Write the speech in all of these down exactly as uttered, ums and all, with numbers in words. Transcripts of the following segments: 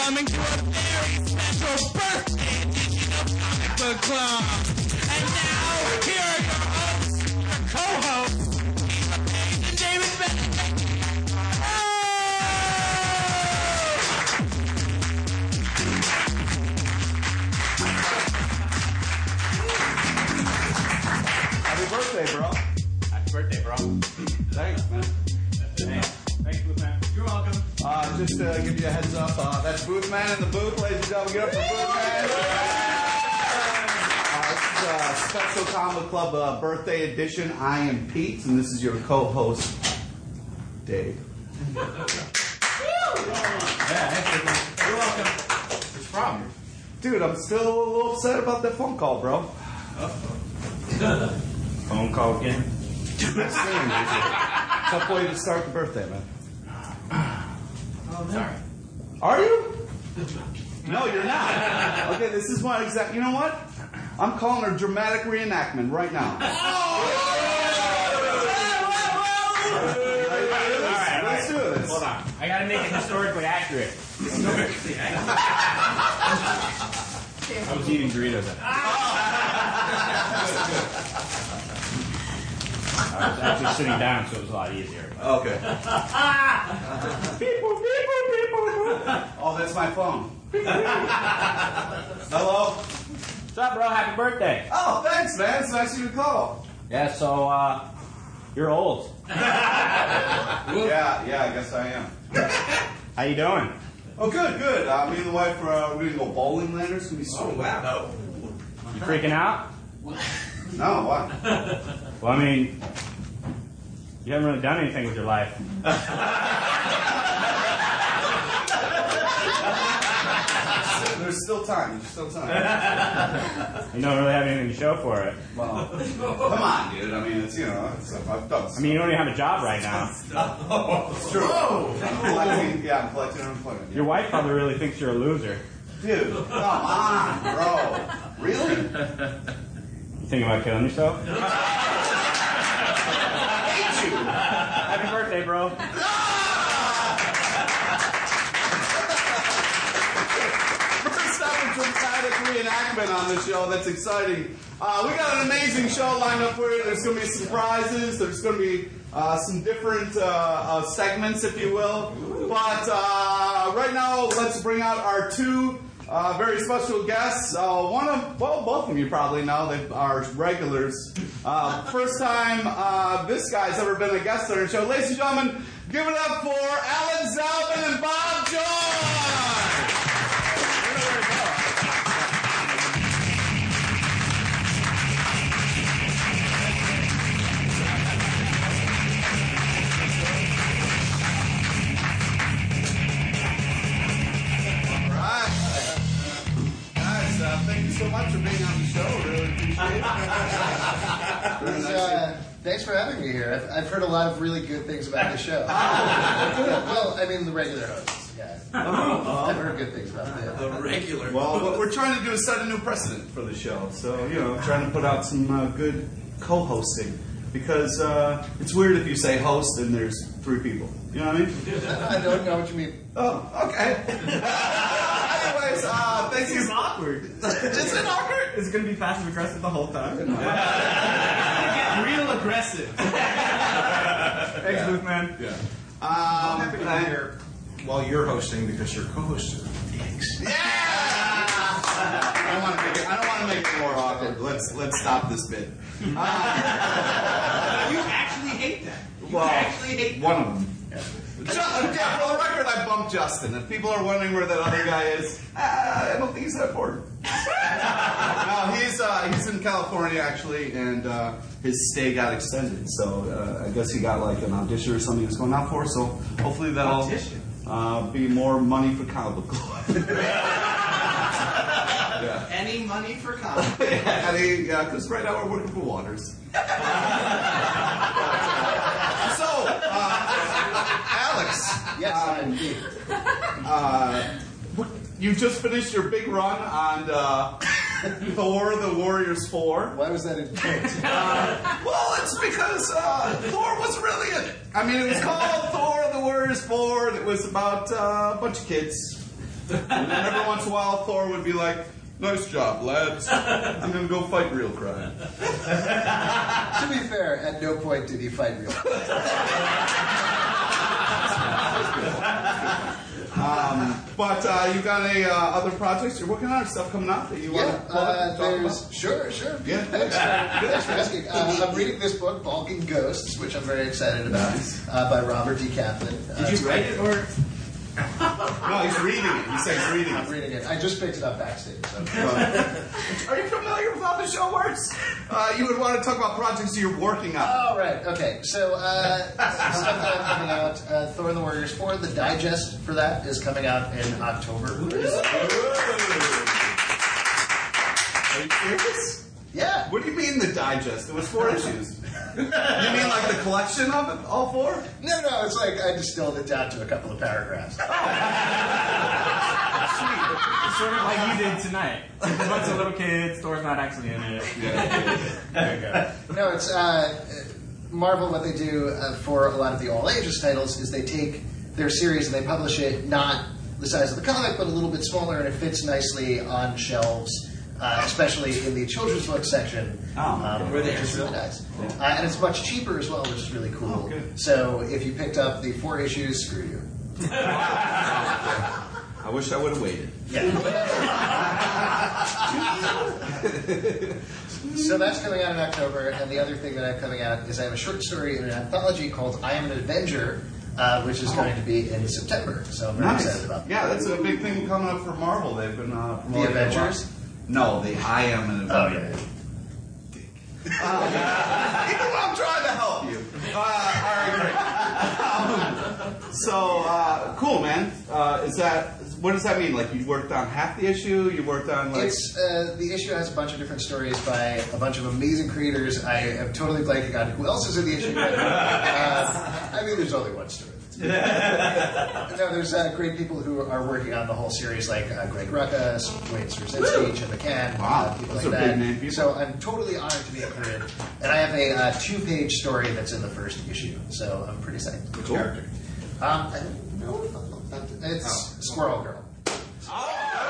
coming to a very special birthday edition of Comic Book Club. And now, here are your hosts, your co-hosts, Lisa Page and David Benedict. Happy birthday, bro. Happy birthday, bro. Thanks, man. Thanks. Thanks, Boothman. You're welcome. Uh, just to give you a heads up, uh, that's Boothman in the booth, ladies and gentlemen. Get up for Boothman. Uh, this is a special Comic Club uh, birthday edition. I am Pete, and this is your co-host, Dave. Yeah, thanks, Boothman. You're welcome. What's the problem? Dude, I'm still a little upset about that phone call, bro. Phone call again? Next thing, tough way to start the birthday, man. Oh, sorry. Are you? No, you're not. Okay, this is my exact. You know what? I'm calling her dramatic reenactment right now. All right, all Let's right. do this. Hold on. I gotta make it historically accurate. Historically accurate. I was eating Doritos. I was actually sitting down, so it was a lot easier. Okay. Oh, that's my phone. Hello? What's up, bro? Happy birthday. Oh, thanks, man. It's nice of you to call. Yeah, so, uh, you're old. Yeah, yeah, I guess I am. How you doing? Oh, good, good. Uh, me and the wife, uh, we're going to go bowling later. It's going to be so wow. You freaking out? No, what? Well, I mean, you haven't really done anything with your life. There's still time. There's still time. You don't really have anything to show for it. Well, come on, dude. I mean, it's, you know, it's, I've done I mean, you don't even have a job right now. It's true. I'm collecting, yeah, I'm collecting unemployment. Yeah. Your wife probably really thinks you're a loser. Dude, come on, bro. Really? You thinking about killing yourself? I hate you. Happy birthday, bro. First up, a dramatic reenactment on the show. That's exciting. Uh, we got an amazing show lined up for you. There's going to be surprises. There's going to be uh, some different uh, uh, segments, if you will. But uh, right now, let's bring out our two uh, very special guests. Uh, one of, well, both of you probably know. They are regulars. Uh, first time uh, this guy's ever been a guest on our show. Ladies and gentlemen, give it up for Alan Zalman and Bob Joy. Thank you so much for being on the show. Really appreciate it. Very nice. Uh, thanks for having me here. I've, I've heard a lot of really good things about the show. Well, I mean the regular hosts. Yeah. I've heard good things about them. The regular. Well, what we're trying to do is set a new precedent for the show. So, you know, trying to put out some uh, good co-hosting. Because uh, it's weird if you say host and there's three people. You know what I mean? I don't know what you mean. Oh, okay. Anyways, uh, thank you. It's awkward. Is it awkward? It's going to be passive aggressive the whole time. Get real aggressive. Thanks, Boothman. Yeah. I'm Um, happy to be here while you're hosting because your co-hosts are dicks. yeah! I don't want to make it. I don't want to make it more awkward. Let's let's stop this bit. Uh, You actually hate that. You well, actually hate that. one of them. Ju- yeah, for the record, I bumped Justin. If people are wondering where that other guy is, uh, I don't think he's that important. No, he's uh, he's in California actually, and uh, his stay got extended. So uh, I guess he got like an audition or something he's going out for. So hopefully that'll uh, be more money for Comic Book Club. Yeah. Any money for comedy? Yeah, and he, yeah, because right now we're working for Waters. So, uh, Alex. Yes, um, indeed. Uh, you just finished your big run on uh, Thor: The Warriors four. Why was that important? Uh, well, it's because uh, Thor was really a... I mean, it was called Thor: The Warriors four, and it was about uh, a bunch of kids And then every once in a while, Thor would be like, "Nice job, lads. I'm gonna go fight real crime." To be fair, at no point did he fight real Um, but uh, you got any uh, other projects you're working on, or stuff coming out that you Yeah, want to plug uh, and talk there's about? sure, sure. Yeah. Thanks, for, thanks for asking. Uh, I'm reading this book, Balkan Ghosts, which I'm very excited about, uh, by Robert D. Kaplan. Uh, Did you write it or? No, he's reading it. He said he's reading I'm it. reading it. I just picked it up backstage. So. Are you familiar with how the show works? Uh, you would want to talk about projects you're working on. Oh, right. Okay. So, uh, stuff that I'm coming out, uh, Thor and the Warriors four, the digest for that is coming out in October. Are you serious? Yeah. What do you mean the digest? It was four issues. You mean like the collection of it, all four? No, no, it's like I distilled it down to a couple of paragraphs. Sort of like you did tonight. Like a bunch of little kids. Thor's not actually in it. There you go. No, it's uh, Marvel. What they do uh, for a lot of the all ages titles is they take their series and they publish it not the size of the comic, but a little bit smaller, and it fits nicely on shelves, uh, especially in the children's book section. Oh, um, Where they which is are really nice, uh, and it's much cheaper as well, which is really cool. Oh, good. So if you picked up the four issues, screw you. I wish I would have waited. So that's coming out in October, and the other thing that I have coming out is I have a short story in an anthology called I Am an Avenger, uh, which is going to be in September. So I'm very Nice. excited about that. Yeah, that's a big thing coming up for Marvel. They've been uh, The promoting it a lot. Avengers? No, the I Am an Oh, Avenger. yeah. Even when I'm trying to help you. Uh, all right, great. Um, so, uh, cool, man. Uh, is that, what does that mean? Like, you worked on half the issue? You worked on, like... It's, uh, the issue has a bunch of different stories by a bunch of amazing creators. I am totally blanking on who else is in the issue. Right now. Uh, I mean, there's only one story. No, there's uh, great people who are working on the whole series, like uh, Greg Rucka, Wayne Straczynski, Jim McCann, Wow, uh, people those like are that. big name people. So I'm totally honored to be included. And I have a uh, two-page story that's in the first issue, so I'm pretty psyched. Which character? Um, I don't know if I'm, it's Oh. Squirrel Girl. Oh,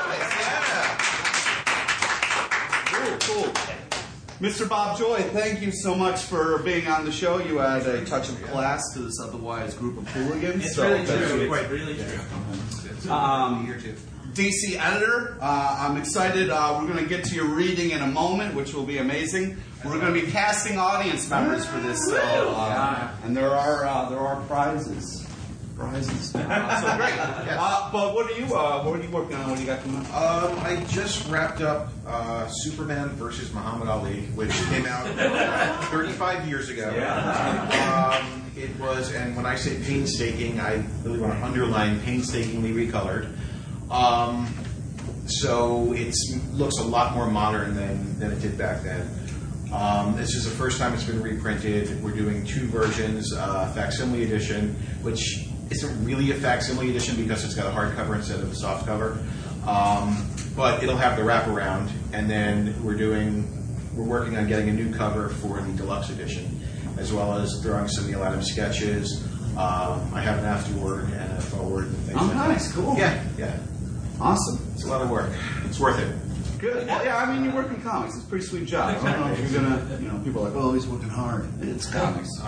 nice, yeah. Cool, cool. Mister Bob Joy, thank you so much for being on the show. You add a touch of class to this otherwise group of hooligans. It's so really thank true. you. Quite really true. Um, Here too. D C editor, uh, I'm excited. Uh, we're going to get to your reading in a moment, which will be amazing. We're going to be casting audience members for this, so, uh, and there are uh, there are prizes. Prizes. Uh, so great. Uh, but what are you? Uh, what are you working on? What do you got coming up? Um, I just wrapped up uh, Superman versus Muhammad Ali, which came out thirty-five years ago. Um, it was, and when I say painstaking, I really want to underline painstakingly recolored. Um, so it looks a lot more modern than, than it did back then. Um, this is the first time it's been reprinted. We're doing two versions, uh, facsimile edition, which isn't really a facsimile edition because it's got a hardcover instead of a soft cover. Um, but it'll have the wraparound, and then we're doing, we're working on getting a new cover for the deluxe edition, as well as throwing some Neil Adams sketches. Um, I have an afterward and a forward and things Oh, like nice, that. cool. Yeah, yeah. Awesome. It's a lot of work. It's worth it. Good. Well, yeah, I mean, you work in comics. It's a pretty sweet job. I don't know if you're gonna, you know, people are like, oh, he's working hard. It's comics. I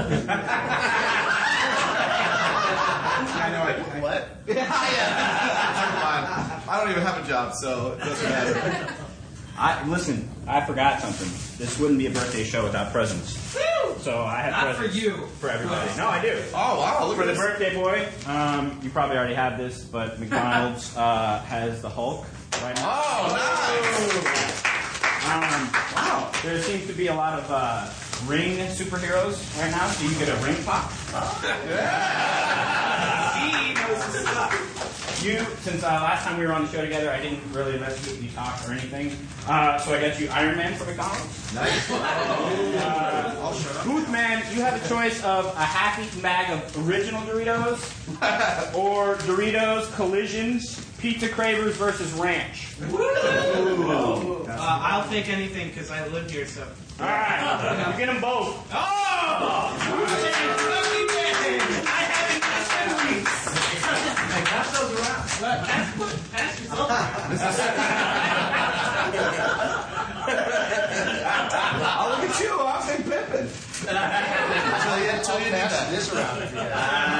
know. I, I, What? Yeah, yeah. I don't even have a job, so it doesn't matter. I listen. I forgot something. This wouldn't be a birthday show without presents. So I have Not for presents you. for everybody. No, I do. Oh, wow. Look For at the this. birthday boy, um, you probably already have this, but McDonald's uh, has the Hulk right now. Oh, nice. Um, wow. There seems to be a lot of uh, ring superheroes right now, so you get a ring pop. He knows his stuff. You, since uh, last time we were on the show together, I didn't really let you talk or anything, uh, so I got you Iron Man for McDonald's. nice. Uh, Boothman, you have a choice of a half-eaten bag of original Doritos or Doritos Collisions Pizza Cravers versus Ranch. Uh, I'll take anything because I live here, so. All right, you get them both. Oh! I haven't missed weeks. Pass those around. Pass yourself around. Oh, look at you. I'm Big Pippin. Until you, until you do Pass that. this around if you have.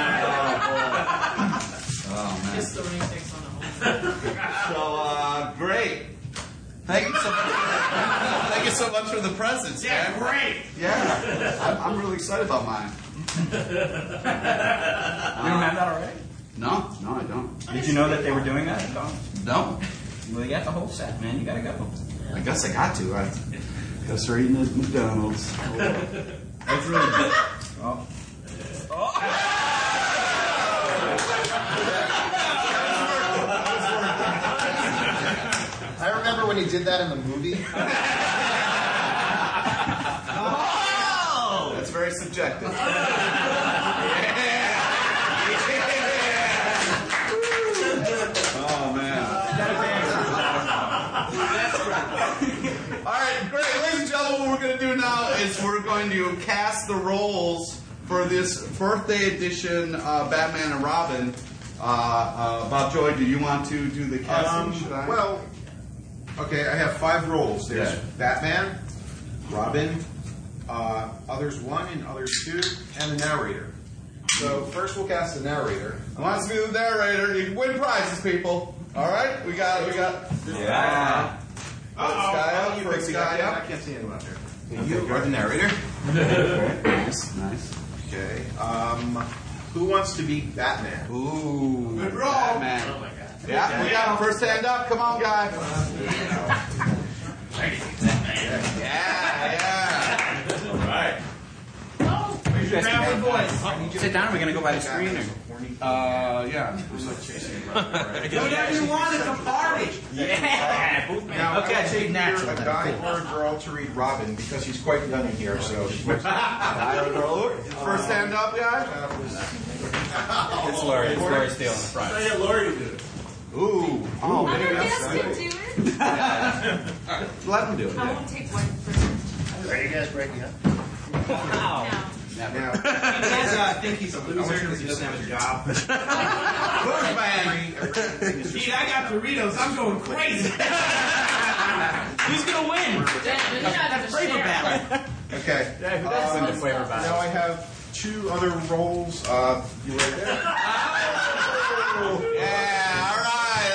Oh, man. Just the ring takes on a whole. So, uh, great. Thank you so much. Thank you so much for the presents, Yeah, man. great. Yeah, I'm, I'm really excited about mine. You don't have that already? No, no, I don't. Did you know that they were doing that? No. No, Well, you got the whole set, man. You gotta go. I guess I got to. I guess we're eating at McDonald's. That's really good. Oh. I remember when he did that in the movie. Oh, that's very subjective. Oh man. All right, great, ladies and gentlemen. What we're going to do now is we're going to cast the roles for this birthday edition uh, Batman and Robin. Uh, uh, Bob Joy, do you want to do the casting? Um, Should I? well, okay, I have five roles. There's Yeah. Batman, Robin, uh, others one and others two, and the narrator. So first we'll cast the narrator. Who wants to be the narrator? You can win prizes, people. All right, we got, we got. Yeah. First guy up, You first pick guy the- I up. can't see anyone out there. You are the narrator. Nice, nice. Okay. Um, who wants to be Batman? Ooh, good roll, Batman. Oh my god. Yeah, we got him. First hand up. Come on, guy. Yeah, yeah. All right. Grab the voice. Sit down. We're gonna go by the screen. Or... Uh, yeah. Do whatever you want. It's a party. Yeah. Both men. Now, Okay, I so take he's either natural. a then. guy Cool. or a girl to read Robin because he's quite young in here. So First hand up, guy. It's Laurie. It's Laurie Steele in the front. Yeah, Lori to do it. Ooh. Oh, Other maybe guests that's can right. do it. Let him do it. I won't take one for Are you guys breaking up? Wow. now. now, He does uh, think he's a loser because he doesn't have a job. Gee, I got Doritos. I'm going crazy. Who's gonna win? Damn, you're not even Flavor share. battle. okay. Who does win the flavor Now battle? I have two other roles. Uh, you ready there? Yeah, all right.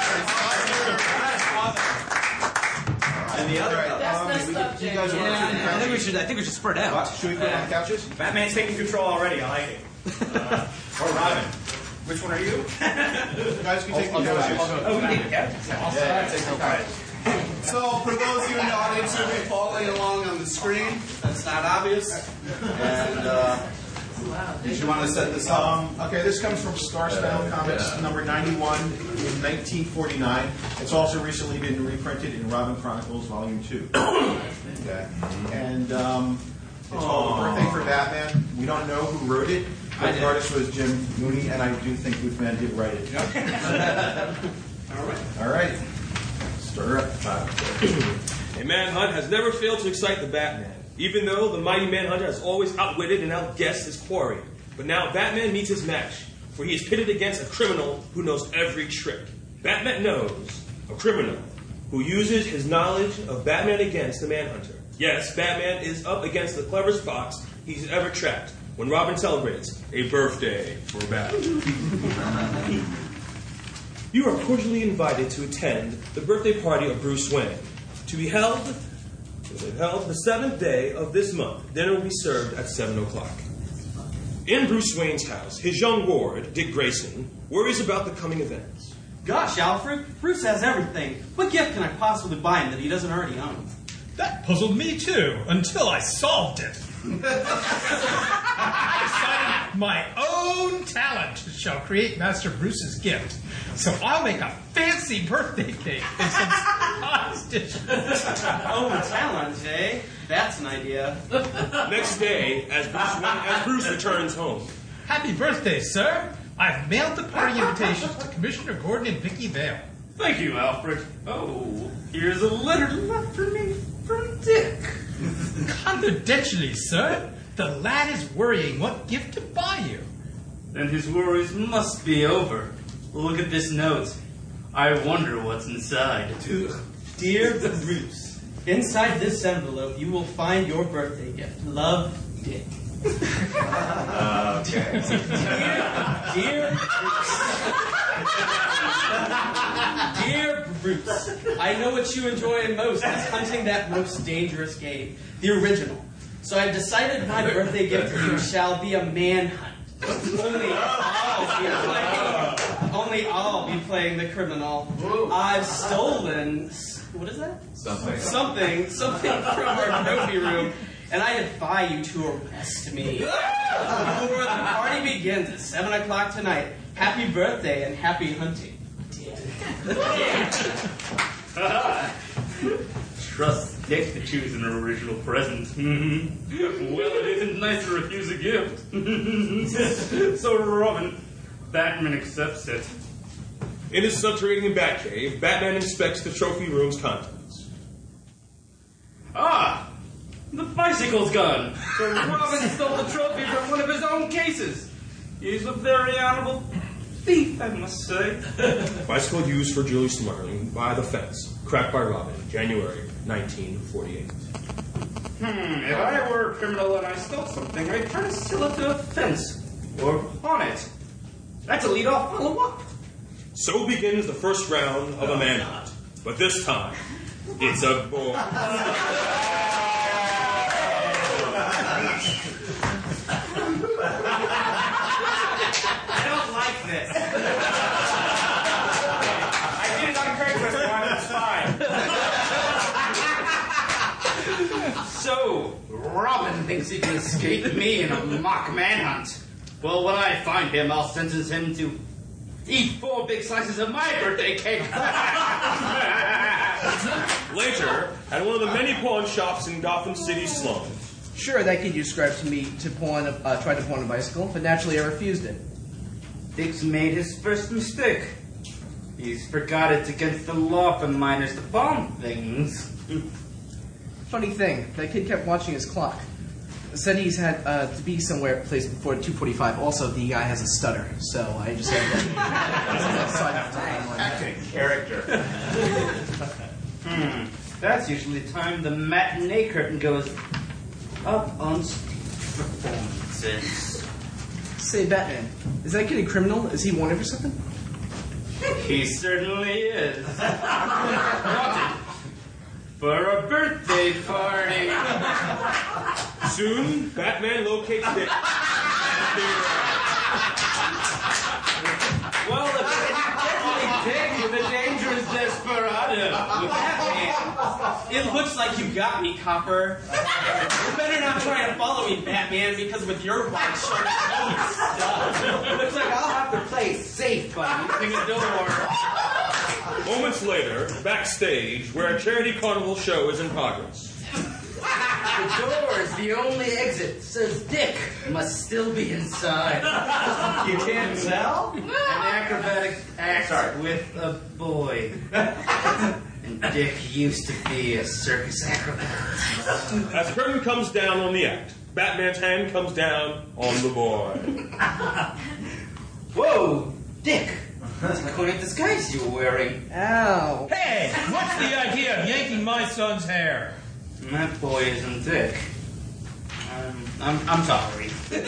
And the other. That's messed up, You Jay. guys are I think we should. I think we should spread out. Should we put on the couches? Batman's taking control already. I like it. Uh, or Robin. Which one are you? You guys can take the couches. Oh, we need a couch. Yeah, take the couches. So, for those of you in the audience who will be following along on the screen, that's not obvious. And uh, did you want to set this up? Um, okay, this comes from Star Spangled Comics, number ninety-one in nineteen forty-nine. It's also recently been reprinted in Robin Chronicles, Volume two. Okay. And um, it's called The Birthday for Batman. We don't know who wrote it. but The artist was Jim Mooney, and I do think Boothman did write it. All right. All right. Stir up. A manhunt has never failed to excite the Batman, even though the mighty manhunter has always outwitted and outguessed his quarry. But now Batman meets his match, for he is pitted against a criminal who knows every trick. Batman knows a criminal who uses his knowledge of Batman against the manhunter. Yes, Batman is up against the cleverest fox he's ever trapped when Robin celebrates a birthday for Batman. You are cordially invited to attend the birthday party of Bruce Wayne, to be held, to be held the seventh day of this month. Dinner will be served at seven o'clock. In Bruce Wayne's house, his young ward, Dick Grayson, worries about the coming events. Gosh, Alfred, Bruce has everything. What gift can I possibly buy him that he doesn't already own? That puzzled me too, until I solved it. I decided my own talent shall create Master Bruce's gift. So I'll make a fancy birthday cake and some spice dishes. Own talent, eh? That's an idea. Next day, as Bruce, Wayne, as Bruce returns home. Happy birthday, sir. I've mailed the party invitations to Commissioner Gordon and Vicky Vale. Thank you, Alfred. Oh, here's a letter left for me from Dick. Confidentially, sir, the lad is worrying what gift to buy you. Then his worries must be over. Look at this note. I wonder what's inside. Dear Bruce, inside this envelope you will find your birthday gift. Love, Dick. Uh, okay. Dear, dear Dear Bruce, I know what you enjoy most is hunting that most dangerous game, the original. So I've decided my birthday gift to you shall be a manhunt. Only I'll be playing, only I'll be playing the criminal. I've stolen, what is that? Something. Something, something from our trophy room, and I defy you to arrest me. Before the party begins at seven o'clock tonight, happy birthday and happy hunting. Trust Dick to choose an original present. Mm-hmm. Well, it isn't nice to refuse a gift. So, Robin, Batman accepts it. In his subterranean Batcave, Batman inspects the trophy room's contents. Ah! The bicycle's gone. So Robin stole the trophy from one of his own cases. He's a very honorable thief, I must say. Bicycle used for jewelry smuggling by the fence. Cracked by Robin, January nineteen forty-eight. Hmm, if I were a criminal and I stole something, I'd try to steal it to a fence. Or on it. That's a lead-off follow-up. So begins the first round of a manhunt. But this time, it's a boy. I don't like this. I did it on purpose, Ron. It's fine. So, Robin thinks he can escape me in a mock manhunt. Well, when I find him, I'll sentence him to eat four big slices of my birthday cake. Later, at one of the many pawn shops in Gotham City's slums. Sure, that kid you described to me to pawn a, uh, tried to pawn a bicycle, but naturally I refused it. Dick's made his first mistake. He's forgot it's against the law for minors to pawn things. Funny thing, that kid kept watching his clock. Said he's had uh, to be somewhere placed before two forty-five. Also, the guy has a stutter, so I just had to acting character. Hmm. That's usually the time the matinee curtain goes up on stage performances. Say, Batman, is that kid a criminal? Is he wanted for something? He certainly is. Wanted for a birthday party. Soon, Batman locates Dick. Well, the definitely Dick with a dangerous desperado. Batman, it looks like you got me, Copper. You better not try to follow me, Batman, because with your white shirt and stuff, looks like I'll have to play safe by using a door. Moments later, backstage, where a charity carnival show is in progress. The door is the only exit, says Dick must still be inside. You can't tell? An acrobatic act Sorry. with a boy. And Dick used to be a circus acrobat. As the curtain comes down on the act, Batman's hand comes down on the boy. Whoa, Dick! That's quite a disguise you were wearing. Ow. Hey, what's the idea of yanking my son's hair? That boy isn't Dick. Um, I'm, I'm sorry.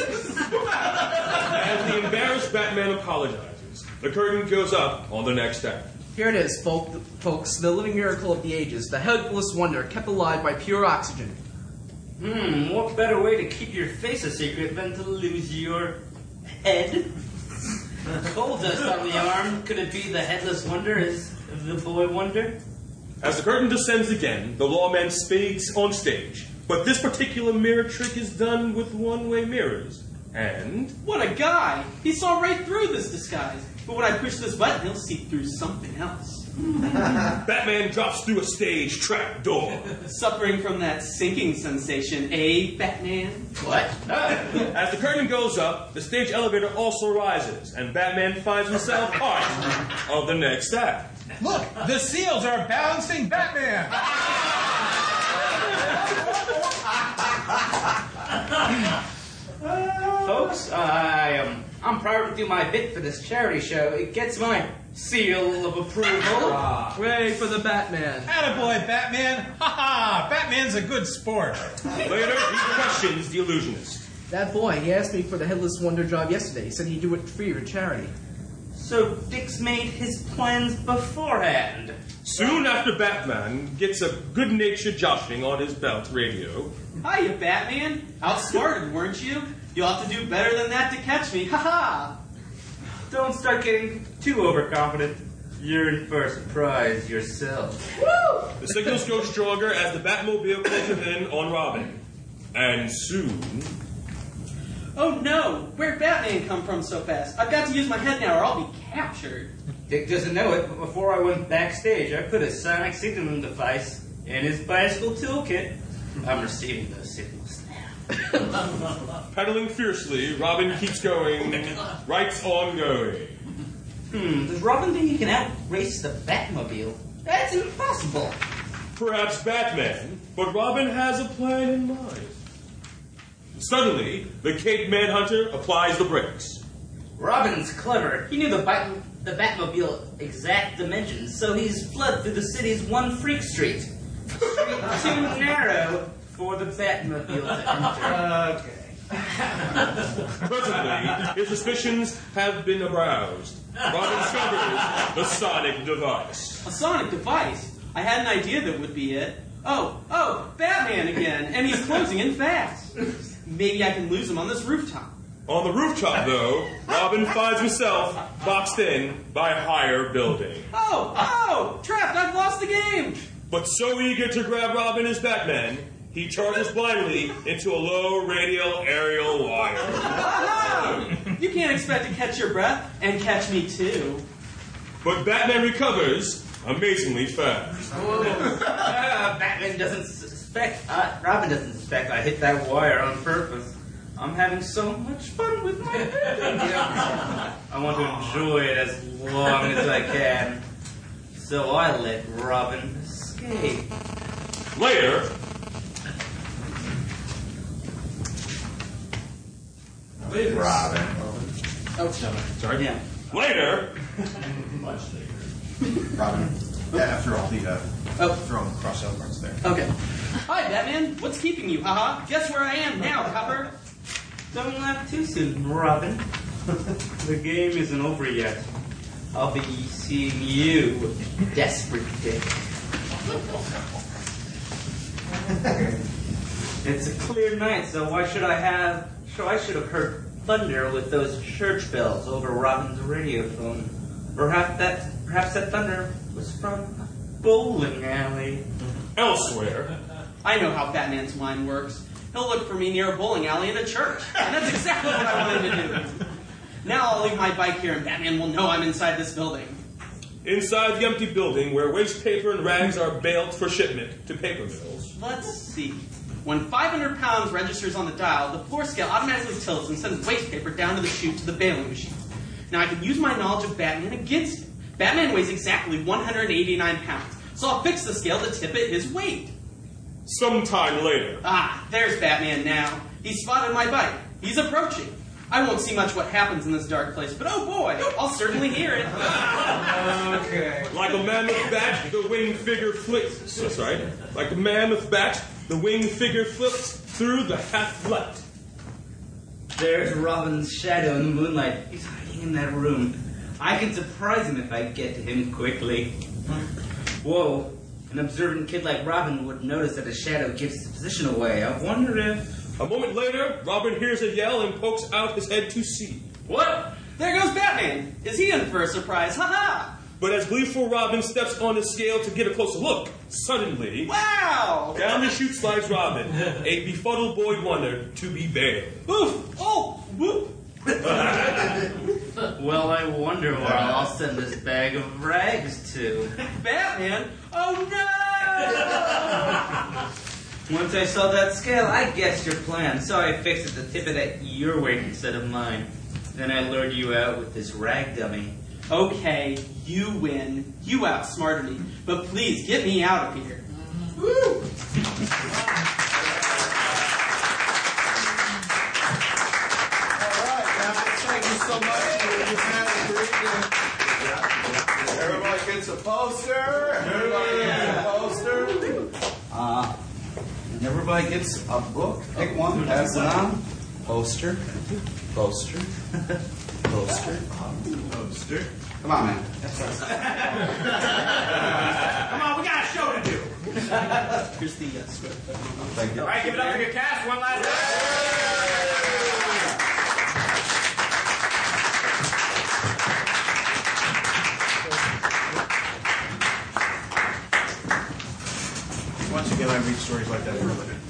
As the embarrassed Batman apologizes, the curtain goes up on the next act. Here it is, folk, folks, the living miracle of the ages, the helpless wonder kept alive by pure oxygen. Hmm, what better way to keep your face a secret than to lose your head? Coal dust on the arm. Could it be the headless wonder is the boy wonder? As the curtain descends again, the lawman speaks on stage. But this particular mirror trick is done with one-way mirrors. And... What a guy! He saw right through this disguise. But when I push this button, he'll see through something else. Batman drops through a stage trap door. Suffering from that sinking sensation, eh, Batman? What? As the curtain goes up, the stage elevator also rises, and Batman finds himself part of the next act. Look, the seals are balancing Batman. Folks, I am. Um, I'm proud to do my bit for this charity show. It gets my seal of approval. Hooray for the Batman. Attaboy, Batman. Ha ha! Batman's a good sport. Later, he questions the illusionist. That boy, he asked me for the Headless Wonder job yesterday. He said he'd do it free for charity. So Dick's made his plans beforehand. Soon after Batman gets a good-natured joshing on his belt radio. Hiya, Batman. Outsmarted, weren't you? You'll have to do better than that to catch me. Ha ha! Don't start getting too overconfident. You're in for a surprise yourself. Woo! The signals grow stronger as the Batmobile closes in on Robin. And soon... Oh no! Where'd Batman come from so fast? I've got to use my head now or I'll be captured. Dick doesn't know it, but before I went backstage, I put a sonic signaling device in his bicycle toolkit. I'm receiving those signals now. Pedaling fiercely, Robin keeps going, right on going. Hmm, does Robin think he can outrace the Batmobile? That's impossible. Perhaps Batman, but Robin has a plan in mind. Suddenly, the Cape Manhunter applies the brakes. Robin's clever. He knew the, Bat- the Batmobile exact dimensions, so he's fled through the city's one freak street. Street too narrow for the Batmobile to enter. Okay. Presently, his suspicions have been aroused. Robin discovers the sonic device. A sonic device? I had an idea that would be it. Oh, oh, Batman again, and he's closing in fast. Maybe I can lose him on this rooftop. On the rooftop, though, Robin finds himself boxed in by a higher building. Oh, oh, trapped, I've lost the game. But so eager to grab Robin as Batman, he charges blindly into a low radial aerial wire. Aha! You can't expect to catch your breath and catch me too. But Batman recovers amazingly fast. uh, Batman doesn't suspect. Uh, Robin doesn't suspect I hit that wire on purpose. I'm having so much fun with my I want to enjoy it as long as I can. So I let Robin escape. Later, Robin. Oh, sorry. Yeah. Later, Robin. Yeah, after all the uh, Oh. throwing cross out parts there. Okay. Hi, Batman. What's keeping you? Haha. Guess where I am now, Copper. Don't laugh too soon, Robin. The game isn't over yet. I'll be seeing you, desperate Dick. It's a clear night, so why should I have... So I should have heard thunder with those church bells over Robin's radio phone. Perhaps that, perhaps that thunder was from a bowling alley. elsewhere, I know how Batman's mind works. He'll look for me near a bowling alley in a church. And that's exactly what I wanted to do. Now I'll leave my bike here and Batman will know I'm inside this building. inside the empty building where waste paper and rags are baled for shipment to paper mills. Let's see. When five hundred pounds registers on the dial, the floor scale automatically tilts and sends waste paper down to the chute to the baling machine. Now I can use my knowledge of Batman against him. Batman weighs exactly one hundred eighty-nine pounds, so I'll fix the scale to tip it his weight. Sometime later. Ah, there's Batman now. He's spotted my bike. He's approaching. I won't see much what happens in this dark place, but oh boy, I'll certainly hear it. Okay. Like a mammoth bat, the winged figure flips. That's right. Like a mammoth bat, the winged figure flips through the half light. There's Robin's shadow in the moonlight. He's hiding in that room. I can surprise him if I get to him quickly. Whoa. An observant kid like Robin would notice that a shadow gives his position away. I wonder if... A moment later, Robin hears a yell and pokes out his head to see. What? There goes Batman. Is he in for a surprise? Ha ha! But as gleeful Robin steps on the scale to get a closer look, suddenly... Wow! Down the chute slides Robin, a befuddled boy wonder to be bailed. Oof! Oh! Whoop! Well, I wonder where I'll send this bag of rags to. Batman? Oh no! Once I saw that scale, I guessed your plan, so I fixed it to tip it at your weight instead of mine. Then I lured you out with this rag dummy. Okay, you win. You outsmarted me. But please, get me out of here. Woo! Thank you so much. Everybody gets a book. Pick one, pass it on. Poster. Poster. Poster. Poster. Come on, man. Come on, we got a show to do. Here's the uh, script. Thank you. All right, give it up for your cast. One last time. Once again, I read stories like that for a living.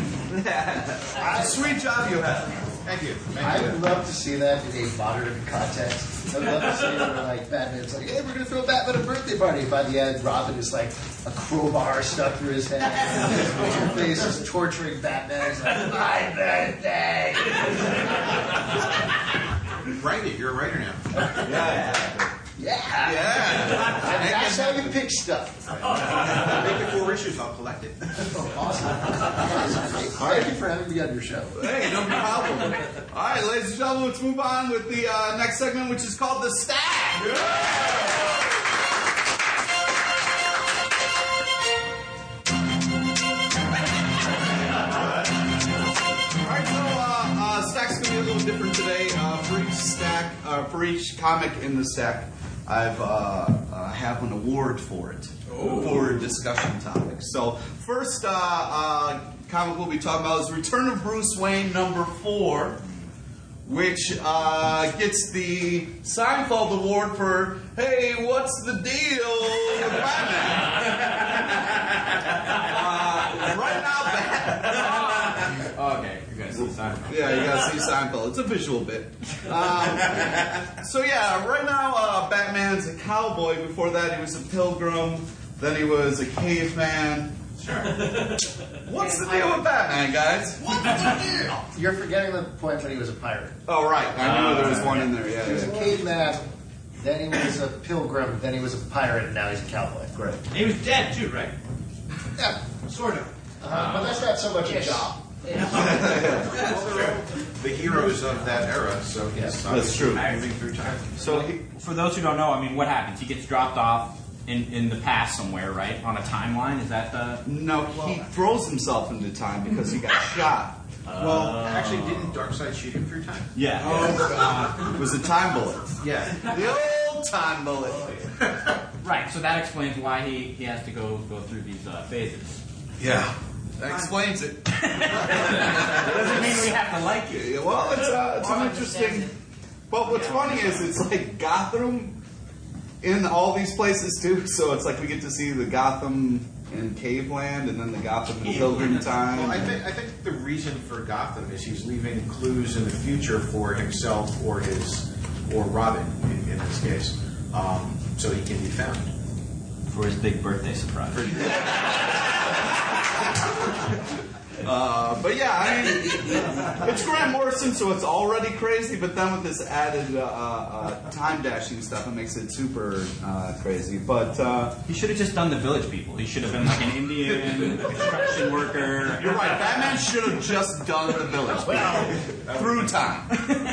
Sweet job you have. Thank you. Thank I you. would love to see that in a modern context. I'd love to see it where like Batman's like, hey, we're gonna throw Batman a birthday party. By the end, Robin is like a crowbar stuck through his head. Two-Face is torturing Batman. He's like, my birthday. Write it. You're a writer now. Yeah, exactly. Yeah. Yeah. And that's how you pick stuff. Make it four issues. I'll collect it. Awesome. Thank you for having me on your show. Hey, no problem. All right, ladies and gentlemen, let's move on with the uh, next segment, which is called The Stack. All right, so uh, uh, Stack's going to be a little different today. Uh, for each stack, uh, for each comic in the stack, I've uh, uh, have an award for it. For discussion topics. So first uh, uh, comic we'll be talking about is Return of Bruce Wayne number four, which uh, gets the Seinfeld award for, hey, what's the deal with Batman? uh, right now, Batman. Okay, you guys see Seinfeld. Yeah, you gotta see Seinfeld. It's a visual bit. Um, so yeah, right now uh, Batman's a cowboy. Before that, he was a pilgrim. Then he was a caveman. Sure. What's the deal with Batman, guys? What's the deal? You're forgetting the point when he was a pirate. Oh, right. I knew there was one in there. Yeah, He was a yeah. caveman, then he was a pilgrim, then he was a pirate, and now he's a cowboy. Great. He was dead too, right? Yeah, Sort of. uh, but that's not so much a job. The heroes of that era, so he's Yes. That's true. moving through time. So he, For those who don't know, I mean, what happens? He gets dropped off in, in the past somewhere, right? On a timeline? Is that the... no, he throws himself into time because he got shot. Well, actually, didn't Darkseid shoot him through time? Yeah. It was a time bullet. Yeah. The old time bullet. Right, so that explains why he, he has to go go through these uh, phases. Yeah. That explains it. Doesn't mean we have to like it. Yeah, well, it's, uh, it's an interesting. But what's funny is it's like Gotham in all these places too. So it's like we get to see the Gotham in Caveland and then the Gotham in Pilgrim Time. Well, I think I think the reason for Gotham is he's leaving clues in the future for himself or his or Robin in, in this case, um, so he can be found. For his big birthday surprise. Uh, but yeah, I mean, it's Grant Morrison, so it's already crazy. But then with this added uh, uh, time dashing stuff, it makes it super uh, crazy. But uh, He should have just done the village people. He should have been like an Indian, a construction worker. you're right. Batman should have just done the village through time.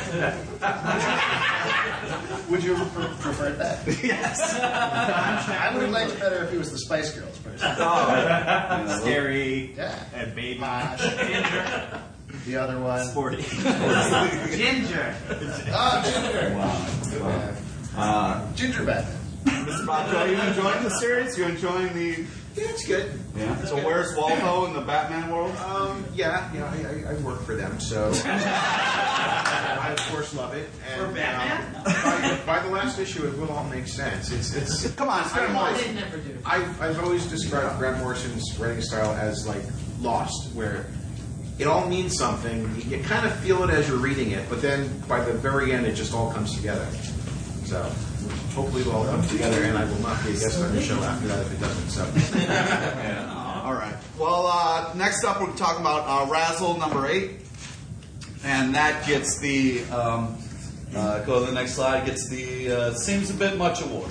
Would you have pre- preferred that? Yes. I would have liked it better if he was the Spice Girls person. Oh, Scary. Yeah. And baby. Ginger. The other one. Sporty. Ginger. Oh, Ginger. wow. Uh, Ginger Batman. Mister Bob, are you enjoying the series? You enjoying the? Yeah, it's good. Yeah. So where's Waldo in the Batman world? Um, yeah, yeah, I, I, I work for them, so I of course love it. And, For Batman? Um, by, by the last issue, it will all make sense. It's it's. Come on, it's I Grant don't know. I Morrison. didn't never do. I've I've always described Grant Morrison's writing style as like Lost, where it all means something. You, you kind of feel it as you're reading it, but then by the very end, it just all comes together. So hopefully, it'll all come together, and I will not be a guest on the show after that if it doesn't. So. All right. Well, uh, next up, we're talking about uh, Razzle number eight, and that gets the. Um, uh, go to the next slide. Gets the uh, seems a bit much award.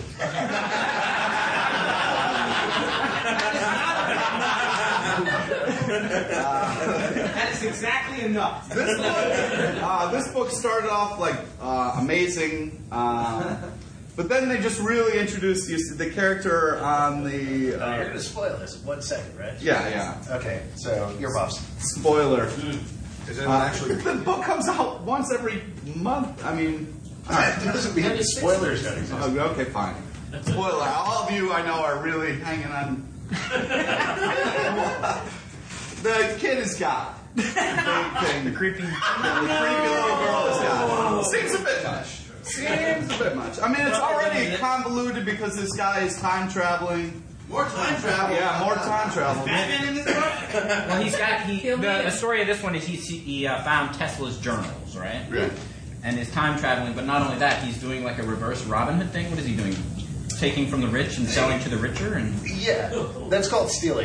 That is exactly enough. This book, uh, this book started off like uh, amazing, uh, but But then they just really introduced you to the character on the. Uh, Uh, you're going to spoil this in one second, right? yeah, yeah. Okay, so earmuffs. Spoiler. Is it Uh, actually? the book comes out once every month. I mean, all right. That doesn't mean spoilers don't exist. Oh, okay, fine. Spoiler. All of you I know are really hanging on. The kid is God. The big thing. The creepy. Yeah, the creepy little girl is God. Seems a bit much. Seems a bit much. I mean, it's already convoluted because this guy is time traveling. More time travel. Yeah, more time travel. Batman in this book? Well, he's got he. He'll The, be the it. story of this one is he he uh, found Tesla's journals, right? Right. And is time traveling, but not only that, he's doing like a reverse Robin Hood thing. What is he doing? Taking from the rich and selling to the richer, and Yeah, that's called stealing.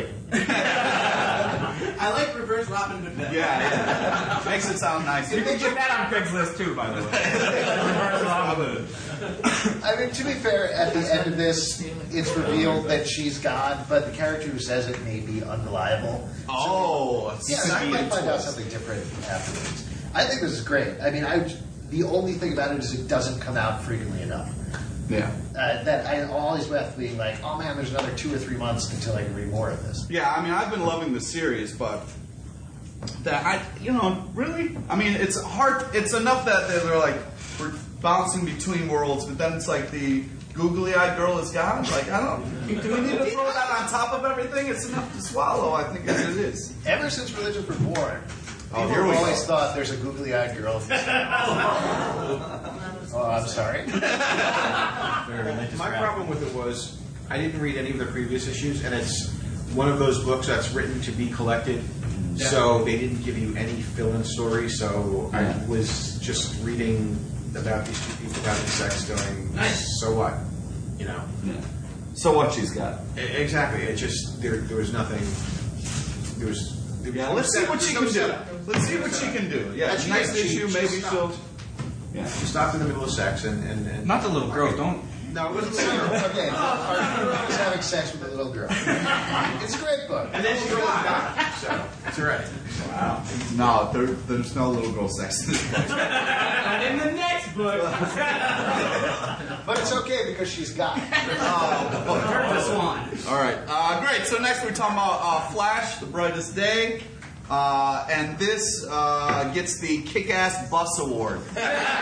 I like reverse Robin Hood better. Yeah, yeah. Makes it sound nice. you can get that on Craigslist too, by the way. Reverse Robin Hood. I mean, to be fair, at the end of this, it's revealed that she's God, but the character who says it may be unreliable. Oh, Yeah, could and I be might a find out twist. something different afterwards. I think this is great. I mean, I the only thing about it is it doesn't come out frequently enough. Yeah. Uh, that I'm always left being like, oh man, there's another two or three months until I can read more of this. Yeah, I mean, I've been loving the series, but that I, you know, really, I mean, it's hard. It's enough that they're like we're bouncing between worlds, but then it's like the googly-eyed girl is God. Like, I don't. Do we need to throw that on top of everything? It's enough to swallow, I think, as it is. Ever since religions were born, Oh, people here we have always go. thought there's a googly-eyed girl. Oh, I'm sorry. My problem with it was I didn't read any of the previous issues, and it's one of those books that's written to be collected. So they didn't give you any fill-in story. So I was just reading about these two people having sex, going, Nice. so what? You know. So what she's got? E- Exactly. It just there there was nothing. There was. There was Yeah, no let's see set- what she there's can no do. setup. Let's see what she can do. Yeah, And she next did. She- issue she maybe stopped. she'll. Yeah. She stopped in the middle of sex and and, and Not the little girl. Don't. no, it wasn't. Okay, our hero is having sex with a little girl. It's a great book. And then she goes back. So it's all right. Wow. No, there, there's no little girl sex in this book. In the next book. But it's okay because she's God. The Swan. All right, uh, great. So next we're talking about uh, Flash, the brightest day, uh, and this uh, gets the Kick-Ass Bus Award. Uh,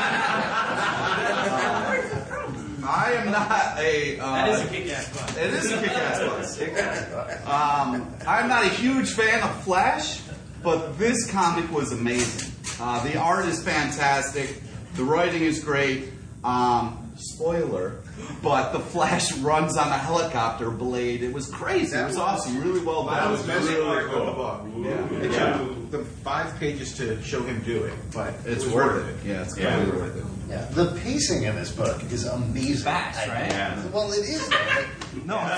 I am not a. Uh, That is a kick-ass bus. It is a Kick-Ass Bus. Um, I'm not a huge fan of Flash, but this comic was amazing. Uh, the art is fantastic. The writing is great. Um, spoiler, but the Flash runs on a helicopter blade. It was crazy. It was awesome. Really well done. That was really, really really the cool. book. Yeah. It took them five pages to show him do it, but It's it was worth it. Yeah, it's Yeah. totally worth it. Yeah. The pacing in this book is amazing. Fast, I- right? Yeah. Well, it is. Though. Like, No, I'm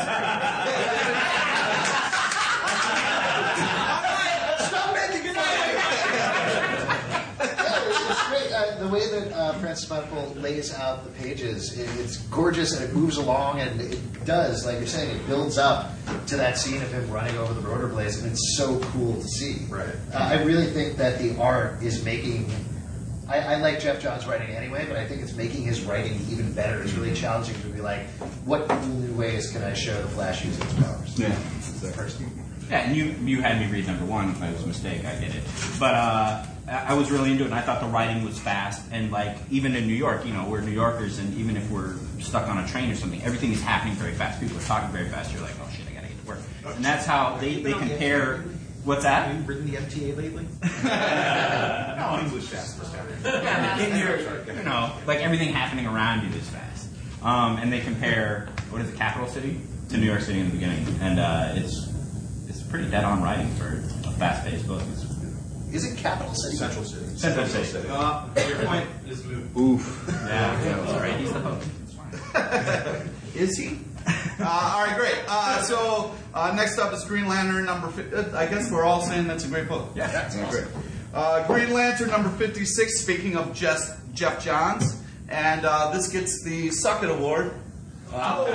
Stop making it Yeah, it's, it's great. Uh, the way that uh, Francis Michael lays out the pages, it, it's gorgeous and it moves along and it does, like you're saying, it builds up to that scene of him running over the rotor blades and it's so cool to see. Right. Uh, I really think that the art is making. I, I like Jeff Johns' writing anyway, but I think it's making his writing even better. It's really challenging to be like, what cool new ways can I show the Flash using his powers? Yeah. Personally. Yeah, and you you had me read number one. It was a mistake. I get it, but uh, I I was really into it. And I thought the writing was fast, and like even in New York, you know, we're New Yorkers, and even if we're stuck on a train or something, everything is happening very fast. People are talking very fast. You're like, oh shit, I gotta get to work. And that's how they, they compare. What's that? Have you written the M T A lately? No, English fast. Yeah, in your, you know, like everything happening around you is fast. Um, and they compare what is it, Capital City to New York City in the beginning, and uh, it's it's pretty dead on writing for a fast-paced book. It's Is it Capital City? Central City. Central City. Uh, your point is moot. Oof. Yeah, that's all right. He's the host. It's fine. Is he? Uh, all right, great. Uh, so uh, next up is Green Lantern number. Fi- uh, I guess we're all saying that's a great book. Yeah, that's great. Uh, Green Lantern number fifty-six. Speaking of Jeff, Jeff Johns, and uh, this gets the Suck It Award. Uh,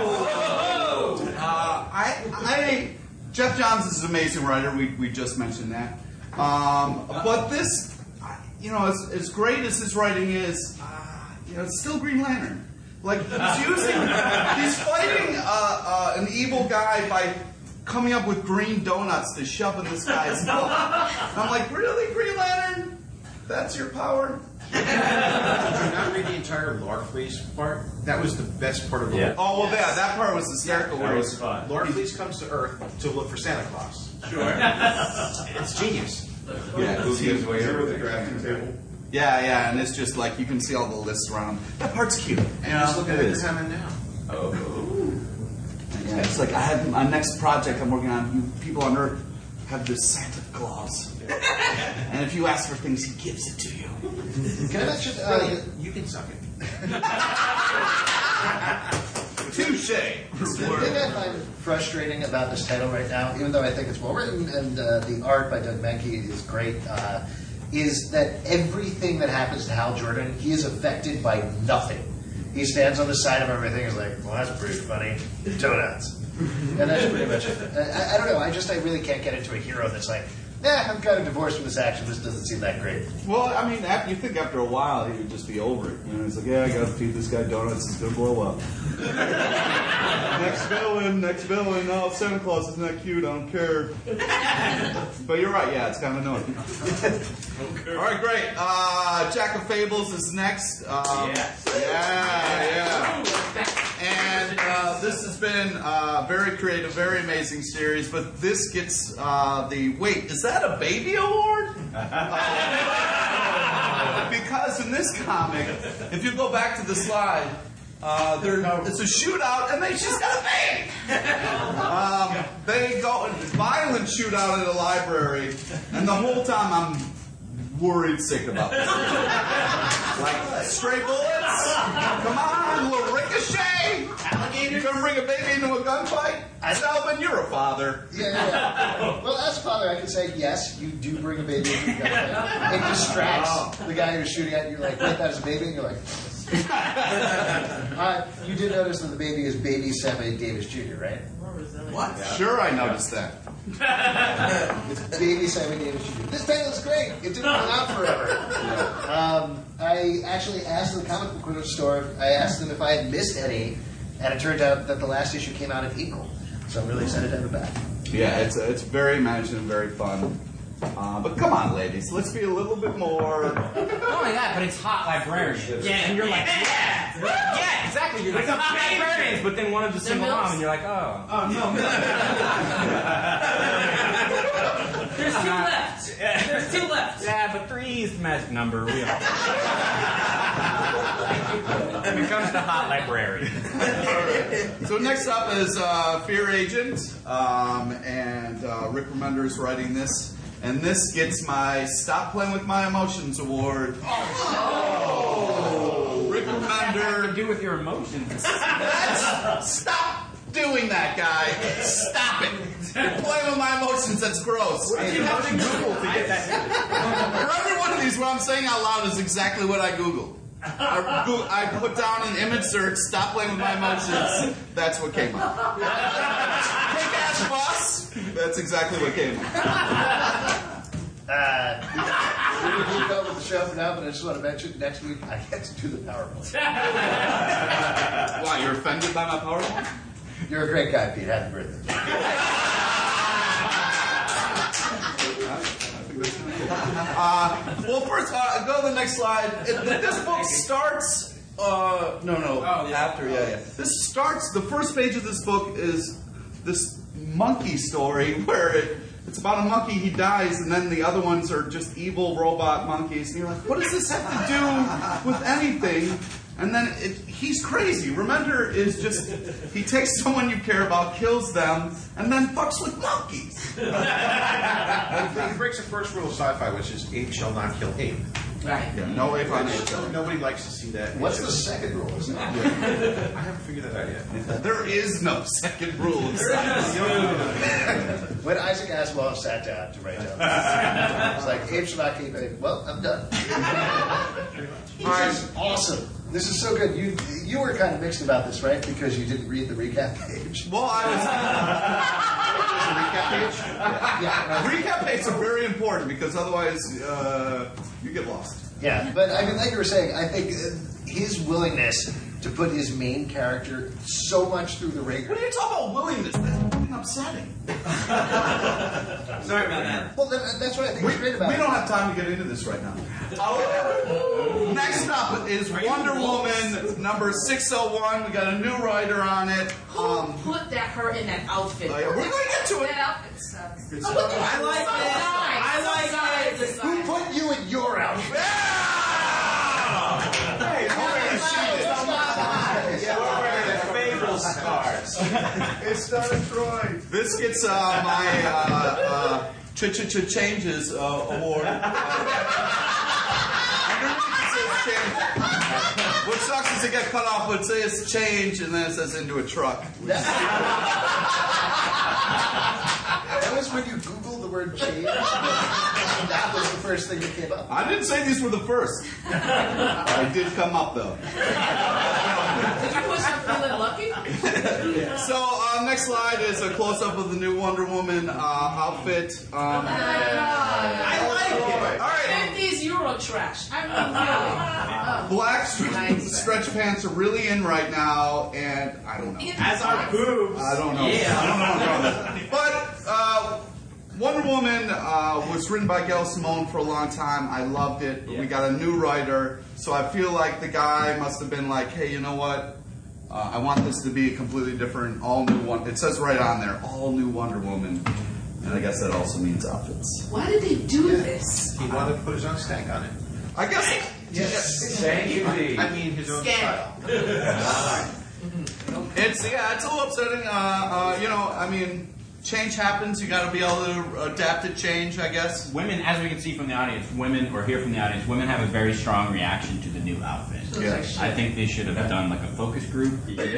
I, I, Jeff Johns is an amazing writer. We we just mentioned that. Um, but this, you know, as, as great as his writing is, uh, you know, it's still Green Lantern. Like, he's using, he's fighting uh, uh, an evil guy by coming up with green donuts to shove in this guy's mouth. I'm like, really, Green Lantern? That's your power? Did you not read the entire Larfleeze part? That was the best part of the Yeah. Oh, well, yeah, that part was hysterical. That where was it's- fun. Larfleeze comes to Earth to look for Santa Claus. Sure. It's genius. Yeah, Who gives away Zero the everything? drafting table. yeah, yeah, and it's just like, you can see all the lists around. That part's cute. You And know, just look at it it is. Hammond now. Yeah, it's like, I have my next project I'm working on, you people on Earth have this Santa Claus. And if you ask for things, he gives it to you. Can I mention? Uh, You can suck it. Touche. The thing I find frustrating about this title right now, even though I think it's well written and uh, the art by Doug Mahnke is great, uh, is that everything that happens to Hal Jordan, he is affected by nothing. He stands on the side of everything. He's like, "Well, that's pretty funny. Donuts," and that's pretty much it. I, I don't know. I just I really can't get into a hero that's like, "Nah, I'm kind of divorced from this action. This doesn't seem that great." Well, I mean, after, you think after a while he would just be over it. You know, he's like, yeah, I gotta feed this guy donuts. He's gonna blow up. Next villain, next villain. No, Santa Claus isn't that cute. I don't care. But you're right. Yeah, it's kind of annoying. All right, great. Uh, Jack of Fables is next. Um, Yes. Yeah, yeah. And uh, this has been a very creative, very amazing series. But this gets uh, the wait. Is that a baby award? Because in this comic, if you go back to the slide, uh, there, it's a shootout, and they just got a baby. Um, they go a violent shootout at a library, and the whole time I'm worried sick about this. Like stray bullets. Come on, little ricochet. Alligator. You gonna bring a baby into a gunfight? Selvin, you're a father. Yeah, yeah, yeah. Well, as a father, I can say yes. You do bring a baby into the gunfight. It distracts the guy who's shooting at you. You're like, wait, that is a baby, and you're like. uh, you did notice that the baby is baby Sammy Davis Junior, right? What? Yeah. Sure, I noticed that. It's baby Sammy Davis Junior This title is great. It didn't come out forever. Um, I actually asked the comic book store. I asked them if I had missed any, and it turned out that the last issue came out in April. So I'm really excited to have it back. Yeah, it's it's very imaginative, very fun. Uh, but come on, ladies, let's be a little bit more. Not only that, but it's hot librarians. Yeah, and you're like, yeah, yeah, exactly. You're like, hot librarians, but then one of the single mom, and you're like, oh, oh no, There's two left. There's two left. Yeah, but three is the magic number. We all. It becomes the hot librarian. So next up is uh, Fear Agent, um, and uh, Rick Remender is writing this. And this gets my Stop Playing With My Emotions award. Oh! Rick Remender. To do with your emotions. That's, stop doing that, guy. Stop it. You're playing with my emotions. That's gross. What did you have to Google to get that? For every one of these, what I'm saying out loud is exactly what I Googled. I, Google, I put down an image search, stop playing with my emotions. That's what came up. Kick-ass boss. That's exactly what came up. Uh, we're going to keep going with the show for now, but I just want to mention next week I get to do the PowerPoint. Why, you're offended by my PowerPoint? You're a great guy, Pete. Happy birthday. Uh, well, first, uh, go to the next slide. It, this book starts. Uh, no, no. Oh, yeah. After, yeah, yeah. This starts. The first page of this book is this monkey story where it, it's about a monkey. He dies, and then the other ones are just evil robot monkeys. And you're like, what does this have to do with anything? And then it, he's crazy. Remender is just, he takes someone you care about, kills them, and then fucks with monkeys. He breaks the first rule of sci-fi, which is ape shall not kill ape. Right. Yeah, no ape on ape. Nobody likes to see that. What's the second rule? Is that? I haven't figured that out yet. There is no second rule of science. When Isaac Asimov sat down to write down this, it's like, ape shall not keep ape. Well, I'm done. This is awesome. This is so good. You you were kind of mixed about this, right? Because you didn't read the recap page. Well, I was. recap page? Yeah. yeah right. Recap pages are very important because otherwise uh, you get lost. Yeah, but I mean, like you were saying, I think uh, his willingness to put his main character so much through the ringer. What are you talking about willingness? That's fucking upsetting. Sorry about that. Well, that, that's what I think We, is great about we it. don't have time to get into this right now. Uh, next up is Wonder Woman number six oh one. We got a new writer on it. Who Um, put that her in that outfit? Oh, yeah, we're gonna get to it. That outfit sucks. It's- Oh, look at I that. like So it. nice. I So like nice. it. So Who nice. put you in your outfit? Hey, we're wearing Fable scars. It's not a Troy. This gets uh, my uh, uh, ch ch ch changes uh, award. Uh, underneath it says change. What sucks is it got cut off, but it says change, and then it says into a truck. That was when you Googled the word change. That was the first thing that came up. I didn't say these were the first. I did come up though. Did you put some feeling lucky? So uh, next slide is a close up of the new Wonder Woman uh, outfit. Um, I like it. All right. fifties Euro trash. I mean, really. Black stretch, stretch pants are really in right now, and I don't know. As our boobs. I don't know. Yeah. I don't know. But uh, Wonder Woman uh, was written by Gail Simone for a long time. I loved it, but we got a new writer, so I feel like the guy must have been like, hey, you know what? Uh, I want this to be a completely different, all new one. It says right on there, all new Wonder Woman. And I guess that also means outfits. Why did they do this? He wanted to put his own stank on it. I guess. Yes. Thank you, indeed. I mean, his own Scandal. style. It's yeah, it's a little upsetting. Uh, uh, you know, I mean, change happens. You got to be able to adapt to change, I guess. Women, as we can see from the audience, women, or hear from the audience, women have a very strong reaction to the new outfit. Yeah. I think they should have done like a focus group,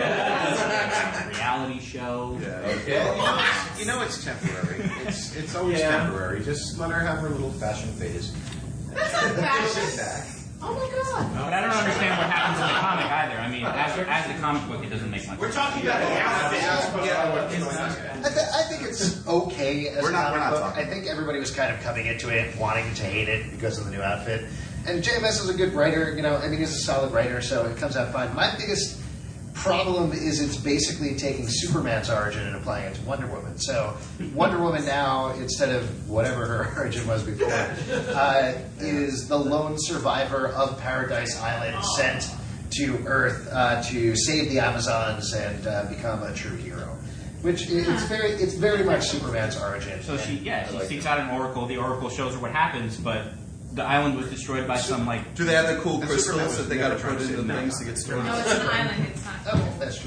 a reality show. Well, you know it's temporary. It's it's always Yeah. temporary. Just let her have her little fashion phase. That's not She's fashion. back. Oh my god. But I don't understand what happens in the comic either. I mean, as, as the comic book, it doesn't make much We're sense. talking about the outfit. I, th- I think it's okay as We're a not- we're comic not book. talking I think everybody was kind of coming into it wanting to hate it because of the new outfit. And J M S is a good writer, you know, I mean, he's a solid writer, so it comes out fine. My biggest problem is it's basically taking Superman's origin and applying it to Wonder Woman. So Wonder Woman now, instead of whatever her origin was before, uh, is the lone survivor of Paradise Island sent to Earth uh, to save the Amazons and uh, become a true hero. Which i- it's very, it's very much Superman's origin. So she, yeah, I she like seeks it. out an oracle. The oracle shows her what happens, but the island was destroyed by some like. Do they have the cool And crystals Superman was that they got to never trying put to into save things them. to get started? No, it's an island. It's not. Oh, well, that's true.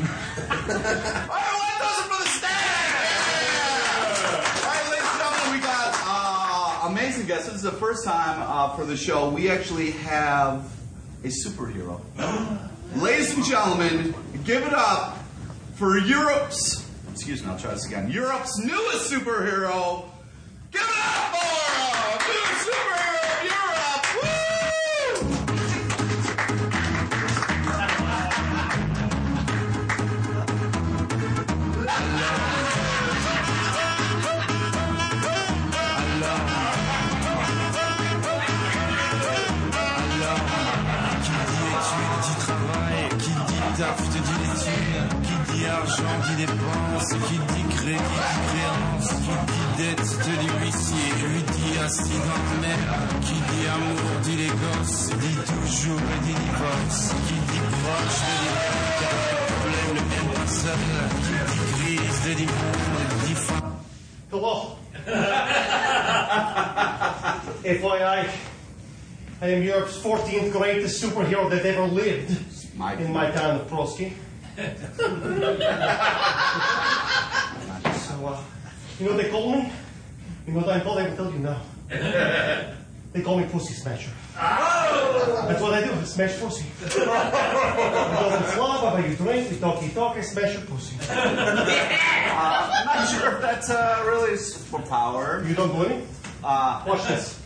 I want those for the stand! All right, ladies and gentlemen, we got uh, amazing guests. This is the first time uh, for the show we actually have a superhero. Ladies and gentlemen, give it up for Europe's, excuse me, I'll try this again, Europe's newest superhero. Give it up for uh, new superhero of Europe! Woo! Taf te dit les thunes, qui dit argent dit dépense, qui dit crédit dit créance, qui dit dette te dit huissier, lui dit assis dans la mer, qui dit amour dit les gosses, dit toujours et dit divorce, qui dit proche te dit car les problèmes ne viennent pas seuls, qui dit crise te dit monde, dit fin. Hello. F Y I, I am Europe's fourteenth greatest superhero that ever lived in my town of Prosky. So, uh, you know what they call me? You know what I'm called? I will tell you now. They call me Pussy Smasher. That's what I do, I smash pussy. You go to the club, I buy you drink, we talk, you talk, I smash your pussy. Uh, I'm not sure if that's uh, really a superpower. You don't believe me? Uh, Watch this.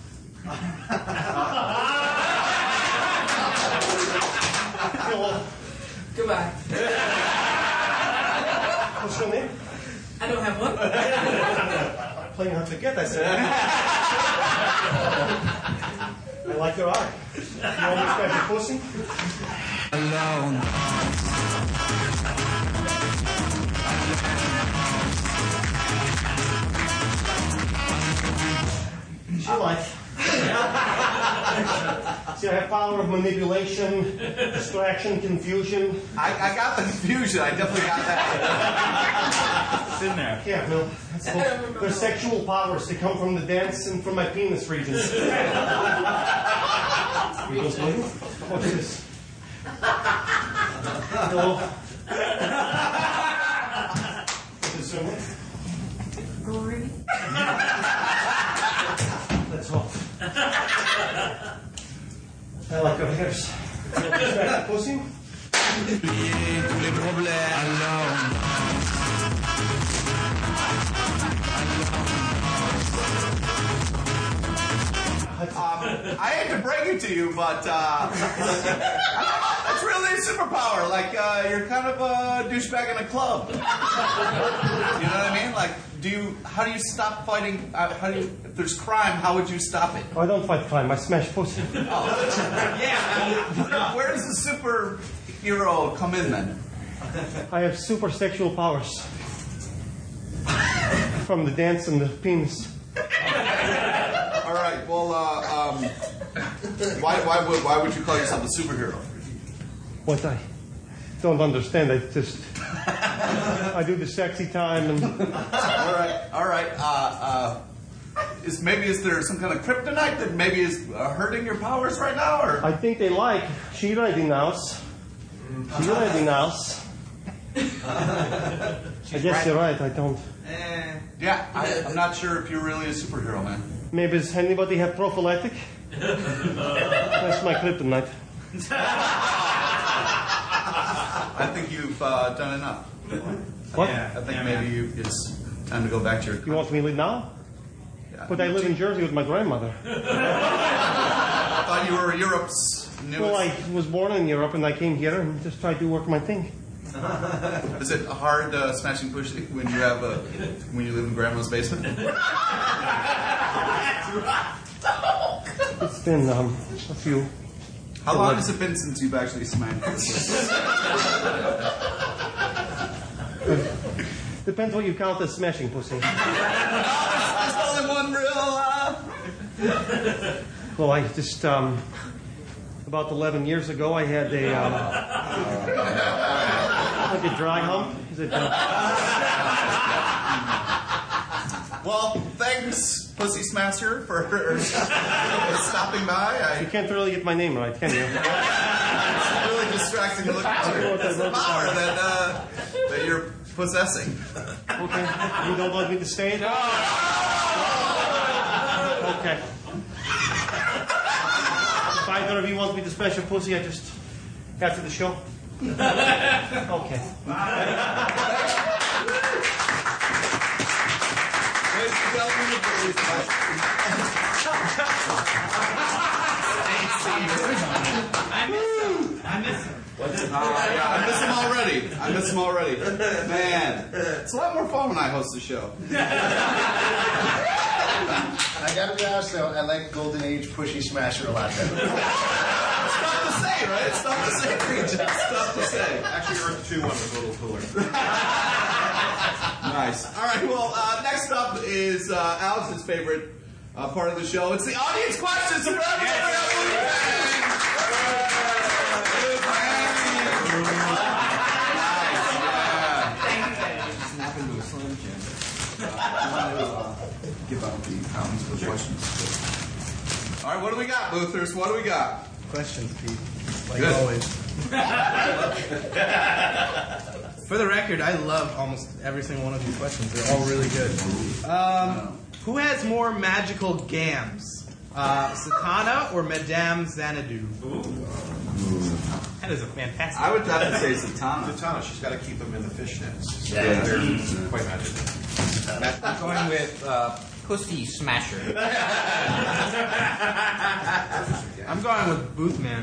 Hello. Goodbye. What's your name? I don't have one. Playing hard to get, I said. I like your eye. You want me to smash your pussy? Alone. She likes. See, I have power of manipulation, distraction, confusion. I, I got the confusion. I definitely got that. It's in there. Yeah, Bill. That's cool. There's sexual powers that come from the dance and from my penis region. You don't know? What's this? Hello? What's this? Gory. That's all. I like your hairs. You want me to smack the pussy? Oublier tous les problèmes. Alone. Um, I hate to break it to you, but uh, that's really a superpower. Like uh, you're kind of a douchebag in a club. You know what I mean? Like, do you? How do you stop fighting? Uh, how do you? If there's crime, how would you stop it? I don't fight crime. I smash pussy. Yeah. Where does the superhero come in then? I have super sexual powers. From the dance and the penis. All right. Well, uh, um, why, why would why would you call yourself a superhero? What I don't understand. I just I do the sexy time and. All right. All right. Uh, uh, is maybe is there some kind of kryptonite that maybe is uh, hurting your powers right now, or? I think they like. She ready now. She ready now. I guess you're right. I don't. Eh, yeah, I, I'm not sure if you're really a superhero, man. Maybe does anybody have prophylactic? That's my kryptonite. I think you've uh, done enough. What? Yeah, I think maybe you, it's time to go back to your. You want me to leave now? Yeah. But I live in Jersey with my grandmother. I thought you were Europe's newest. Well, I was born in Europe and I came here and just tried to work my thing. Is it hard uh, smashing pussy when you have a when you live in grandma's basement? It's been um, a few. How long has it been since you've actually smashed pussy? Depends what you count as smashing pussy. There's only one real. Uh... Well, I just um, about eleven years ago I had a um, like a dry hump. Is it? Uh... Well, thanks, Pussy Smasher, for stopping by. I... You can't really get my name right, can you? It's really distracting to look at this power that uh, that you're possessing. Okay, you don't want me to stay? No. Okay. If either of you want me to smash your pussy, I just after the show. Okay. Ladies and gentlemen, the Pussy Smasher. I miss him. I miss him. Uh, yeah, I miss him already. I miss him already. Man, it's a lot more fun when I host the show. I gotta be honest though, I like Golden Age Pushy Smasher a lot better. It's tough to say, right? It's tough to say, Creech. It's tough to say. Actually, Earth two one was a little cooler. Nice. All right, well, uh, next up is uh, Alex's favorite uh, part of the show. It's the audience questions. So everybody else will be Snap into a slim jim. I want to uh, give out the pounds for questions. All right, what do we got, Luthers? What do we got? Questions, Pete. Like Good. always. For the record, I love almost every single one of these questions. They're all really good. Um, who has more magical gams? Uh, Satana or Madame Xanadu? That is a fantastic. I would have to say Satana. Satana, she's got to keep them in the fishnets. Yeah. They're quite magical. I'm going with uh, Pussy Smasher. I'm going with Boothman.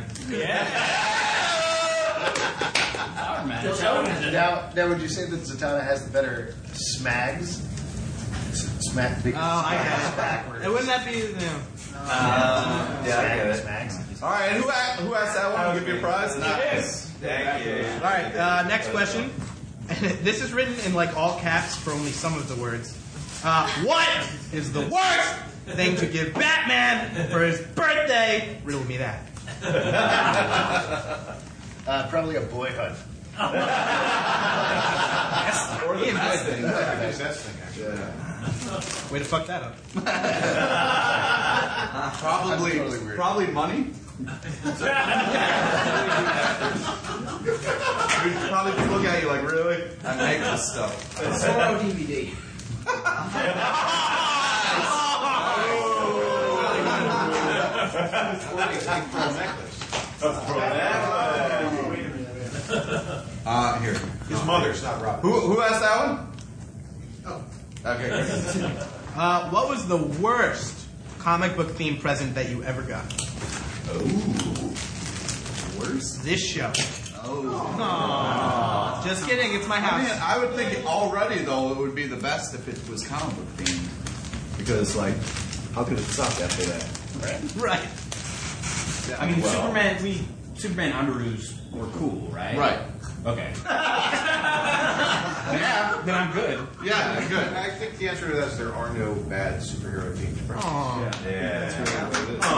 Now, now, would you say that Zatanna has the better smags? S- Smack. Oh, I get it. Backwards. And wouldn't that be, you know, Uh, yeah, I get it. All right, and who, a- who asked that one? I'll give you a prize. Nice. Thank you. All right, uh, next question. This is written in like all caps for only some of the words. Uh, what is the worst thing to give Batman for his birthday? Riddle me that. Uh, probably a boy hug. Yes, or the Ian, best good. thing. I think it's that thing, actually. Yeah. Way to fuck that up. Probably, totally weird. probably money. We'd probably look at you like, really? I make this stuff. Zorro D V D. Uh, here. His mother's not Robin. Who, who asked that one? Oh. Okay, great. Uh, what was the worst comic book themed present that you ever got? Ooh. Worse? This show. Oh. Just kidding, it's my I house. mean, I would think already, though, it would be the best if it was comic book themed. Because, like, how could it suck after that? Right. I mean, Well. Superman, we, Superman underoos were cool, right? Right. Okay. Yeah. Then I'm good. Yeah, good. I think the answer to that is there are no bad superhero themed presents. Aww. Yeah. That's really what it is.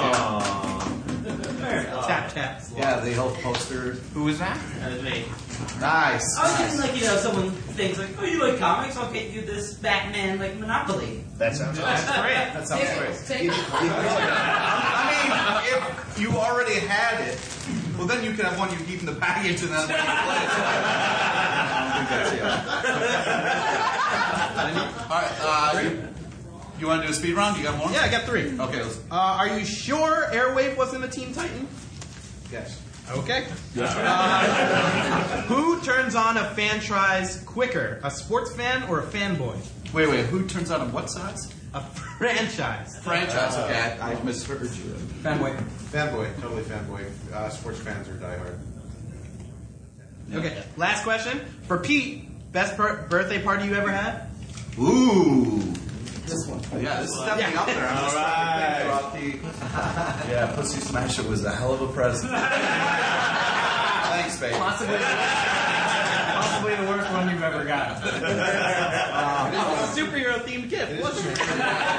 Tap tap. Yeah, the whole poster. Who was that? That was me. Nice. I was thinking, like, you know, someone thinks, like, oh, you like comics? I'll get you this Batman, like, Monopoly. That sounds That's awesome. great. That sounds Take it, great. take it. I mean, if you already had it, well, then you can have one you keep in the package and then when you play it. I don't think that's it. All right, uh, you, you want to do a speed round? You got more? Yeah, I got three. Okay, let's. Uh, are you sure Airwave wasn't a Teen Titan? Yes. Okay. Uh, who turns on a franchise quicker, a sports fan or a fanboy? Wait, wait. Who turns on what sides? A franchise. Franchise. Okay, I, I misheard you. Fanboy. Fanboy. Totally fanboy. Uh, sports fans are diehard. Okay. Last question for Pete. Best per- birthday party you ever had? Ooh. This one. Yeah, this is definitely Yeah. up there. I'm just All trying to think about the. Yeah, Pussy Smasher was a hell of a present. Thanks, babe. Possibly, possibly the worst one you've ever got. Uh, superhero themed gift, wasn't it?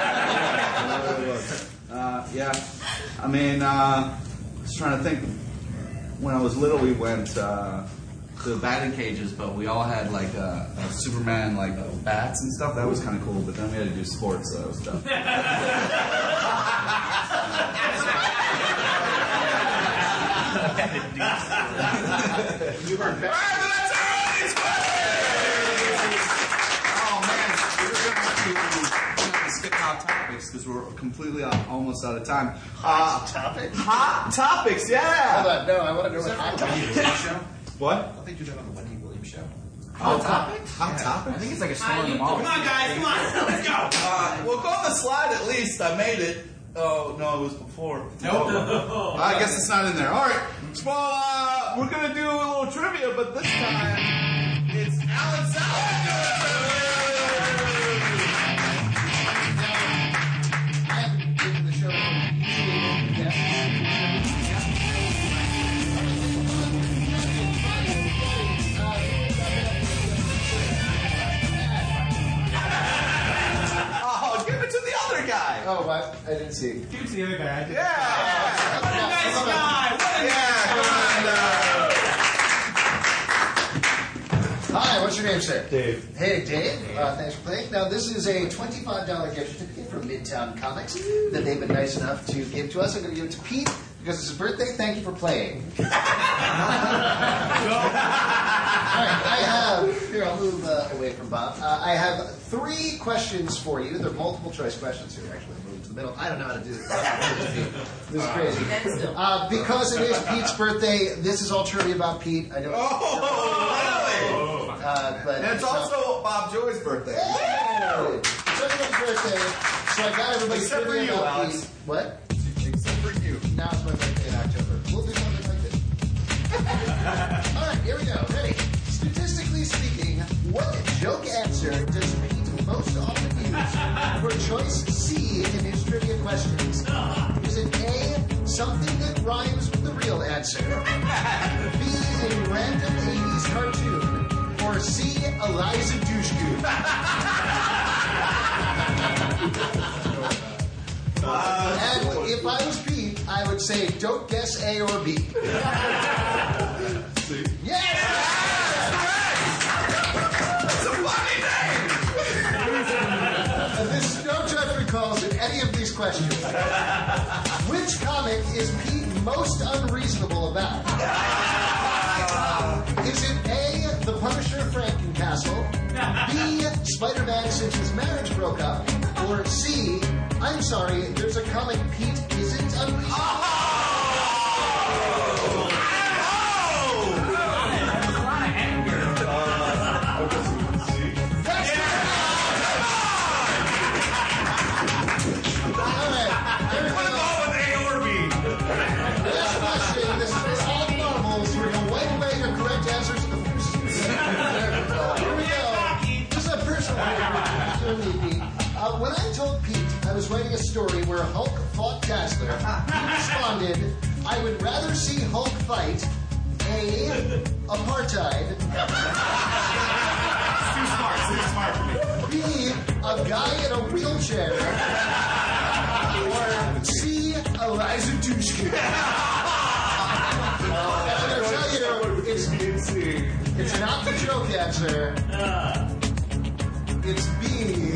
Uh, yeah, I mean, uh, I was trying to think. When I was little, we went uh, to the batting cages, but we all had like uh, uh, Superman like uh, bats and stuff. That was kind of cool. But then we had to do sports, so that was tough. You heard back. Oh man, we're gonna have to, we're gonna have to skip hot topics because we're completely out, almost out of time. Hot Uh, topic? hot topics, yeah. Hold on, no, I want to know what hot topic is. What? Don't they do that on the Wendy Williams show? Hot topics? Hot topics? I think it's like a storm in the mall. Come on, guys, come on, let's go. Uh, well, go on the slide at least. I made it. Oh no, it was before. Nope. I guess it's not in there. All right. Well, uh, we're gonna do a little trivia, but this time it's Alan Salvador. I haven't given the show any Oh, give it to the other guy. Oh, what? I didn't see. Give it to the other guy. Yeah. What a nice guy. What a Yeah. Come on. Uh, Hi, what's your name, sir? Dave. Hey, Dave. Uh, thanks for playing. Now, this is a twenty-five dollars gift certificate from Midtown Comics that they've been nice enough to give to us. I'm going to give it to Pete because it's his birthday. Thank you for playing. All right, I have, here, I'll move uh, away from Bob. Uh, I have three questions for you. They're multiple choice questions here, actually. Move to the middle. I don't know how to do this. This is crazy. Uh, because it is Pete's birthday, this is all trivia about Pete. I know. oh, really? Uh, but And it's also Bob Joy's birthday. Hey! It's everyone's birthday, so I got everybody Except for trivia you, about Alex. Pete. What? Except for you. Now it's my birthday in October. We'll do something like this. All right, here we go. Ready? Statistically speaking, what joke answer does Pete most often use for choice C in his trivia questions? Is it A, something that rhymes with the real answer? B, a random eighties cartoon? Or C, Eliza Dushku? And if I was Pete, I would say, don't guess A or B. See? Yes! That's a funny name! And this is no judgment calls in any of these questions. Which comic is Pete most unreasonable about? Is it A, The Punisher Frankencastle, B, Spider-Man since his marriage broke up, or C, I'm sorry, there's a comic Pete isn't unreasonable? Uh, when I told Pete I was writing a story where Hulk fought Dazzler, he responded, I would rather see Hulk fight A, apartheid, Too smart, too smart for me. B, a guy in a wheelchair, or C, Eliza Dushku. I'm going to tell you, it's, it's not the joke answer. It's B.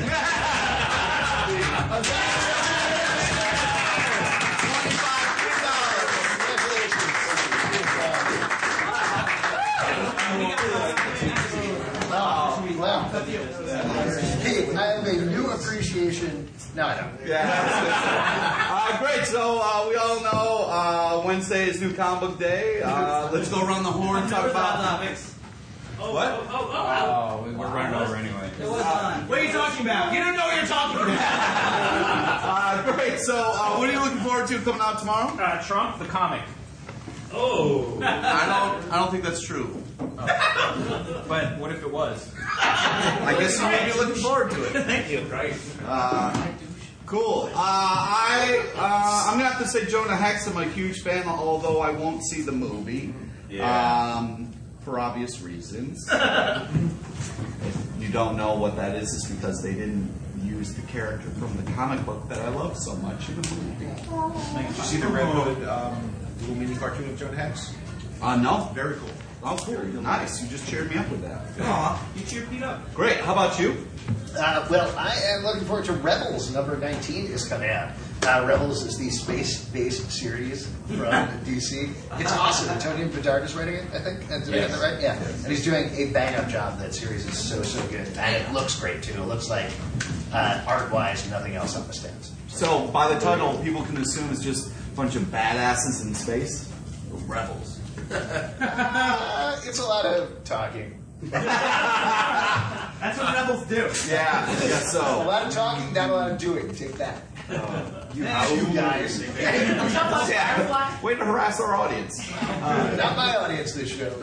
Oh, wow. Hey, I have a new appreciation. No, I don't. Yeah. uh, great. So uh, we all know uh, Wednesday is New Comic Book Day. Uh, let's go around the horn and talk about topics. What? Oh, oh, oh, oh. We're running over anyway. Uh, what are you talking about? You don't know what you're talking about. uh, great. So, uh, what are you looking forward to coming out tomorrow? Uh, Trump, the comic. Oh. I don't. I don't think that's true. Oh. But what if it was? I guess you may be looking forward to it. Thank you. Right. Uh, cool. Uh, I. Uh, I'm gonna have to say Jonah Hex. I'm a huge fan, although I won't see the movie. Yeah. Um, for obvious reasons. If you don't know what that is, it's because they didn't use the character from the comic book that I love so much in the movie. Did you see the Red Hood um, little mini cartoon of Jonah Hex? Uh, no. Very cool. Oh, cool. Nice. You just cheered me up with that. Aw, you cheered Pete up. Great. How about you? Uh, well, I am looking forward to Rebels. Number nineteen is coming out. Uh, Rebels is the space-based series from D C. It's awesome. Antonio Bedard is writing it, I think. Did I get that right? Yeah. And he's doing a bang-up job. That series is so, so good. And it looks great, too. It looks like, uh, art-wise, nothing else on the stands. So, by the title, people can assume it's just a bunch of badasses in space? Rebels. Uh, it's a lot of talking. That's what rebels do. Yeah, I guess A so. lot of talking, not a lot of doing. Take that. Uh, you, You guys. Yeah. Way to harass our audience. Uh, Not my audience this show.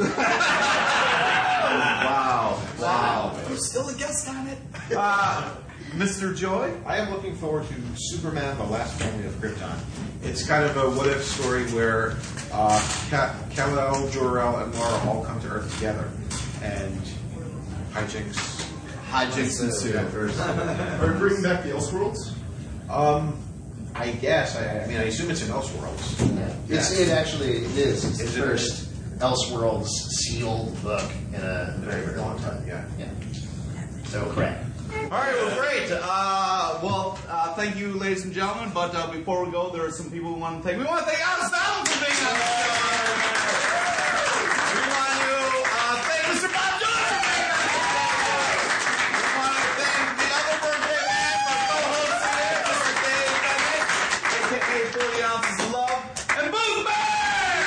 wow. Wow. You're still a guest on it? Uh, Mister Joy? I am looking forward to Superman, the Last Family of Krypton. It's kind of a what-if story where uh, Ka- Kal-El, Jor-El, and Laura all come to Earth together, and hijinks. Hijinks ensue. Are we bringing back the Elseworlds? Um, I guess. I, I mean, I assume it's in Elseworlds. Yeah. It's, it actually it is. It's the first Elseworlds sealed book in a very, very long time. Yeah. Yeah. So, correct. All right, well, great. Uh, well, uh, thank you, ladies and gentlemen. But uh, before we go, there are some people we want to thank. We want to thank Alice Allen for being on the show. We want to uh, thank Mister Bob Jordan for being on the show. We want to thank the other birthday man, my co-host today, Mister Dave Bennett, a k a. forty ounces of Love, and Boo Man!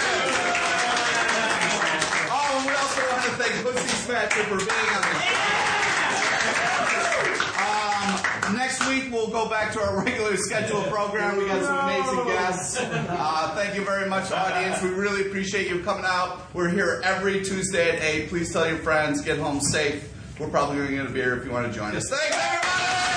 Oh, and we also want to thank Pussy Smatcher for being on the show. Next week, we'll go back to our regular scheduled program. We got some amazing guests. Uh, thank you very much, audience. We really appreciate you coming out. We're here every Tuesday at eight. Please tell your friends. Get home safe. We're probably going to get a beer if you want to join us. Thanks, everybody!